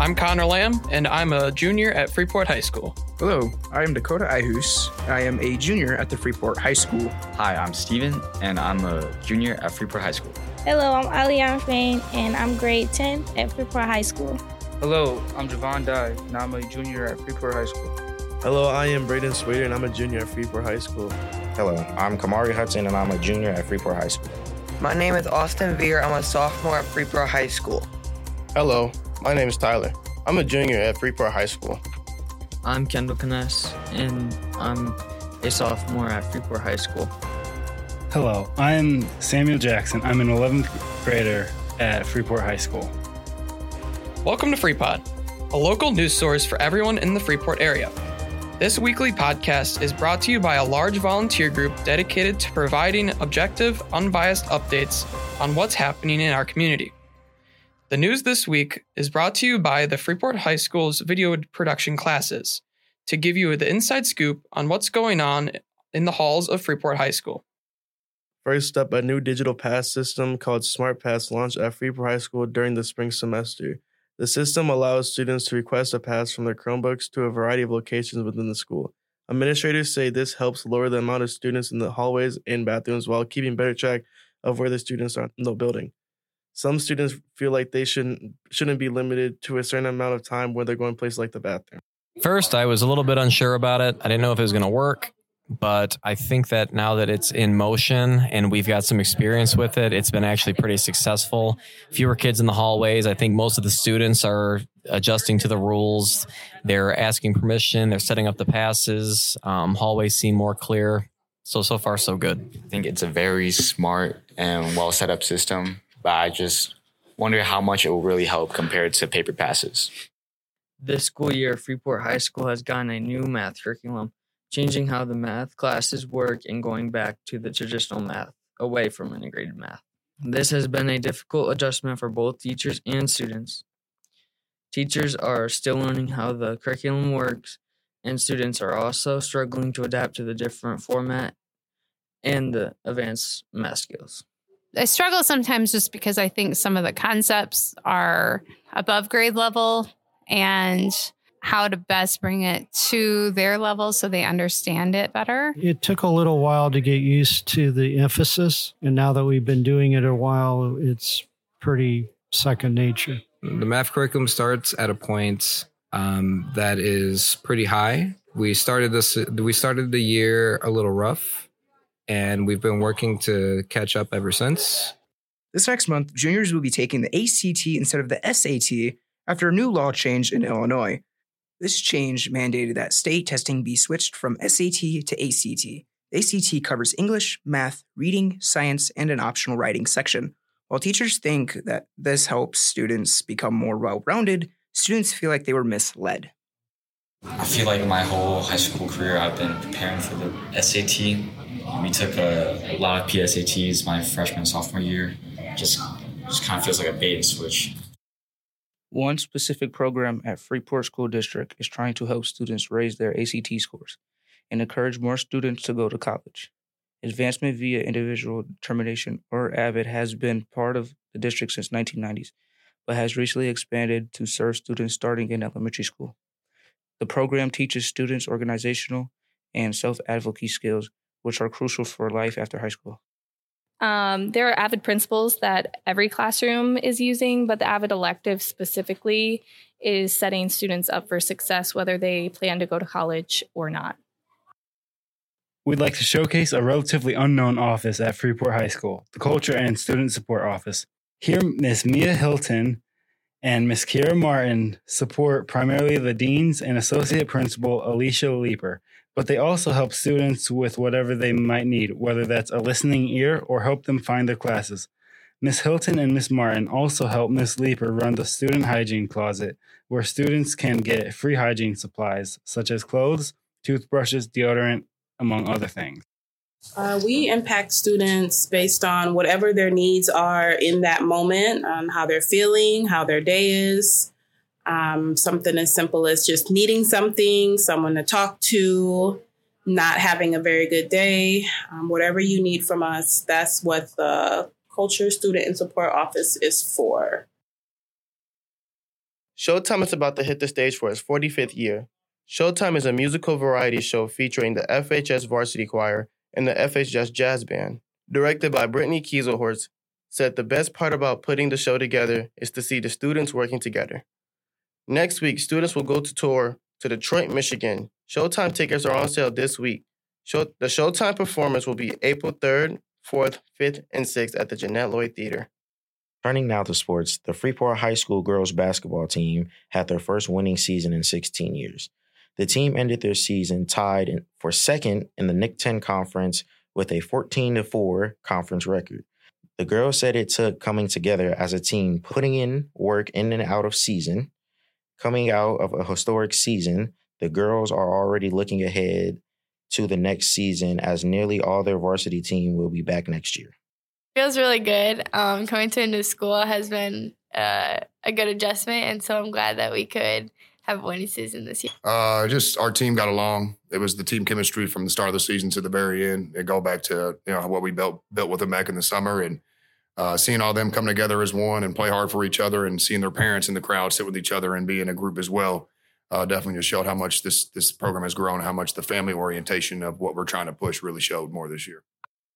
I'm Connor Lamb, and I'm a junior at Freeport High School. Hello, I am Dakota Ihus. I am a junior at the Freeport High School. Hi, I'm Steven, and I'm a junior at Freeport High School. Hello, I'm Aliana Fain, and I'm grade 10 at Freeport High School. Hello, I'm Javon Dye, and I'm a junior at Freeport High School. Hello, I am Braden Swader, and I'm a junior at Freeport High School. Hello, I'm Kamari Hudson, and I'm a junior at Freeport High School. My name is Austin Veer. I'm a sophomore at Freeport High School. Hello, my name is Tyler. I'm a junior at Freeport High School. I'm Kendall Kness, and I'm a sophomore at Freeport High School. Hello, I'm Samuel Jackson. I'm an 11th grader at Freeport High School. Welcome to FreePod, a local news source for everyone in the Freeport area. This weekly podcast is brought to you by a large volunteer group dedicated to providing objective, unbiased updates on what's happening in our community. The news this week is brought to you by the Freeport High School's video production classes to give you the inside scoop on what's going on in the halls of Freeport High School. First up, a new digital pass system called Smart Pass launched at Freeport High School during the spring semester. The system allows students to request a pass from their Chromebooks to a variety of locations within the school. Administrators say this helps lower the amount of students in the hallways and bathrooms while keeping better track of where the students are in the building. Some students feel like they shouldn't be limited to a certain amount of time when they're going places like the bathroom. First, I was a little bit unsure about it. I didn't know if it was going to work. But I think that now that it's in motion and we've got some experience with it, it's been actually pretty successful. Fewer kids in the hallways. I think most of the students are adjusting to the rules. They're asking permission. They're setting up the passes. Hallways seem more clear. So far, so good. I think it's a very smart and well set up system, but I just wonder how much it will really help compared to paper passes. This school year, Freeport High School has gotten a new math curriculum, changing how the math classes work and going back to the traditional math, away from integrated math. This has been a difficult adjustment for both teachers and students. Teachers are still learning how the curriculum works, and students are also struggling to adapt to the different format and the advanced math skills. I struggle sometimes just because I think some of the concepts are above grade level, and how to best bring it to their level so they understand it better. It took a little while to get used to the emphasis, and now that we've been doing it a while, it's pretty second nature. The math curriculum starts at a point that is pretty high. We started the year a little rough, and we've been working to catch up ever since. This next month, juniors will be taking the ACT instead of the SAT after a new law change in Illinois. This change mandated that state testing be switched from SAT to ACT. The ACT covers English, math, reading, science, and an optional writing section. While teachers think that this helps students become more well-rounded, students feel like they were misled. I feel like my whole high school career I've been preparing for the SAT. We took a lot of PSATs my freshman and sophomore year. Just kind of feels like a bait and switch. One specific program at Freeport School District is trying to help students raise their ACT scores and encourage more students to go to college. Advancement via Individual Determination, or AVID, has been part of the district since 1990s, but has recently expanded to serve students starting in elementary school. The program teaches students organizational and self-advocacy skills, which are crucial for life after high school. There are AVID principles that every classroom is using, but the AVID elective specifically is setting students up for success, whether they plan to go to college or not. We'd like to showcase a relatively unknown office at Freeport High School, the Culture and Student Support Office. Here, Ms. Mia Hilton and Ms. Kira Martin support primarily the deans and associate principal Alicia Leeper, but they also help students with whatever they might need, whether that's a listening ear or help them find their classes. Ms. Hilton and Ms. Martin also help Ms. Leeper run the student hygiene closet, where students can get free hygiene supplies, such as clothes, toothbrushes, deodorant, among other things. We impact students based on whatever their needs are in that moment, how they're feeling, how their day is. Something as simple as just needing something, someone to talk to, not having a very good day. Whatever you need from us, that's what the Culture, Student, and Support Office is for. Showtime is about to hit the stage for its 45th year. Showtime is a musical variety show featuring the FHS Varsity Choir and the FHS Jazz Band. Directed by Brittany Kieselhorst, said the best part about putting the show together is to see the students working together. Next week, students will go to tour to Detroit, Michigan. Showtime tickets are on sale this week. The Showtime performance will be April 3rd, 4th, 5th, and 6th at the Jeanette Lloyd Theater. Turning now to sports, the Freeport High School girls basketball team had their first winning season in 16 years. The team ended their season tied for second in the Nick 10 conference with a 14-4 conference record. The girls said it took coming together as a team, putting in work in and out of season. Coming out of a historic season, the girls are already looking ahead to the next season as nearly all their varsity team will be back next year. Feels really good. Coming to a new school has been a good adjustment, and so I'm glad that we could have a winning season this year. Just our team got along. It was the team chemistry from the start of the season to the very end. It go back to what we built with them back in the summer, and seeing all them come together as one and play hard for each other, and seeing their parents in the crowd sit with each other and be in a group as well. Definitely just showed how much this program has grown, how much the family orientation of what we're trying to push really showed more this year.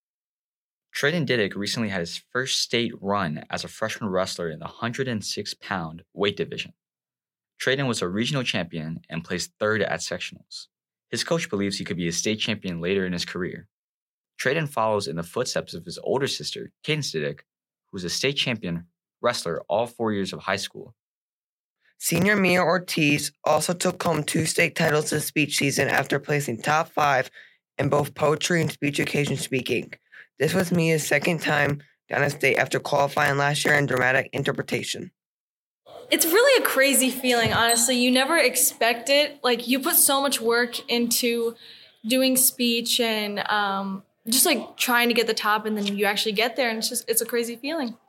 Trayden Diddick recently had his first state run as a freshman wrestler in the 106-pound weight division. Trayden was a regional champion and placed third at sectionals. His coach believes he could be a state champion later in his career. Trayden follows in the footsteps of his older sister, Cadence Diddick, who was a state champion wrestler all 4 years of high school. Senior Mia Ortiz also took home 2 state titles this speech season after placing top 5 in both poetry and speech occasion speaking. This was Mia's second time down a state after qualifying last year in dramatic interpretation. It's really a crazy feeling, honestly. You never expect it. Like, you put so much work into doing speech and just like trying to get the top, and then you actually get there, and it's a crazy feeling.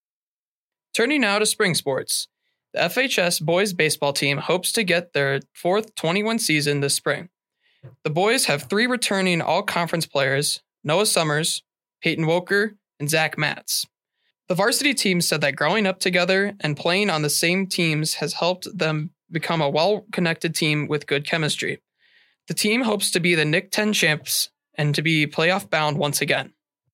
Turning now to spring sports. The FHS boys baseball team hopes to get their 4th 21 season this spring. The boys have 3 returning all-conference players, Noah Summers, Peyton Woker, and Zach Matz. The varsity team said that growing up together and playing on the same teams has helped them become a well-connected team with good chemistry. The team hopes to be the Nick 10 champs and to be playoff bound once again.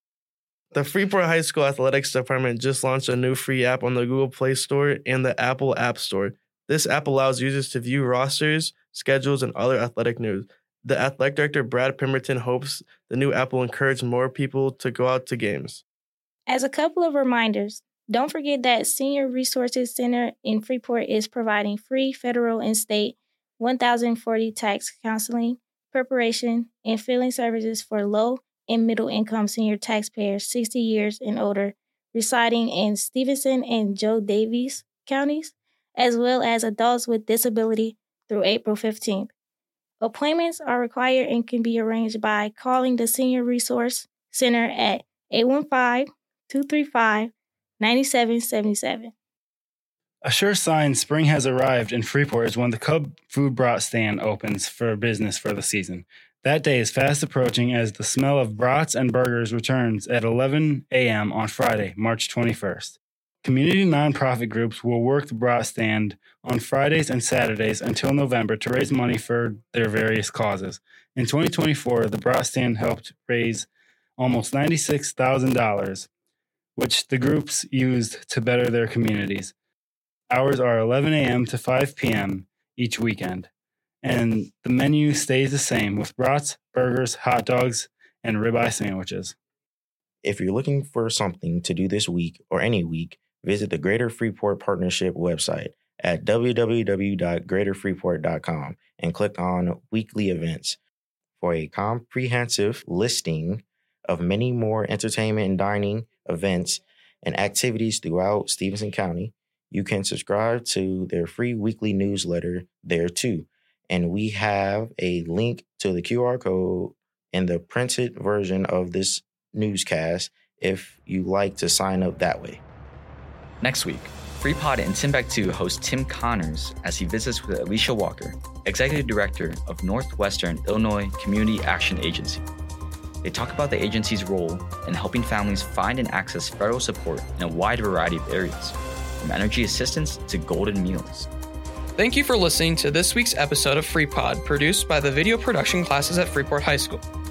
The Freeport High School Athletics Department just launched a new free app on the Google Play Store and the Apple App Store. This app allows users to view rosters, schedules, and other athletic news. The athletic director, Brad Pemberton, hopes the new app will encourage more people to go out to games. As a couple of reminders, don't forget that Senior Resources Center in Freeport is providing free federal and state 1040 tax counseling, preparation, and filing services for low and middle-income senior taxpayers 60 years and older residing in Stevenson and Joe Davies counties, as well as adults with disability through April 15th. Appointments are required and can be arranged by calling the Senior Resource Center at 815-235-9777. A sure sign spring has arrived in Freeport is when the Cub Food Brat Stand opens for business for the season. That day is fast approaching as the smell of brats and burgers returns at 11 a.m. on Friday, March 21st. Community nonprofit groups will work the Brat Stand on Fridays and Saturdays until November to raise money for their various causes. In 2024, the Brat Stand helped raise almost $96,000, which the groups used to better their communities. Hours are 11 a.m. to 5 p.m. each weekend, and the menu stays the same with brats, burgers, hot dogs, and ribeye sandwiches. If you're looking for something to do this week or any week, visit the Greater Freeport Partnership website at www.greaterfreeport.com and click on Weekly Events for a comprehensive listing of many more entertainment and dining events and activities throughout Stevenson County. You can subscribe to their free weekly newsletter there too. And we have a link to the QR code in the printed version of this newscast if you like to sign up that way. Next week, FreePod in Timbuktu hosts Tim Connors as he visits with Alicia Walker, Executive Director of Northwestern Illinois Community Action Agency. They talk about the agency's role in helping families find and access federal support in a wide variety of areas, from energy assistance to golden meals. Thank you for listening to this week's episode of FreePod, produced by the video production classes at Freeport High School.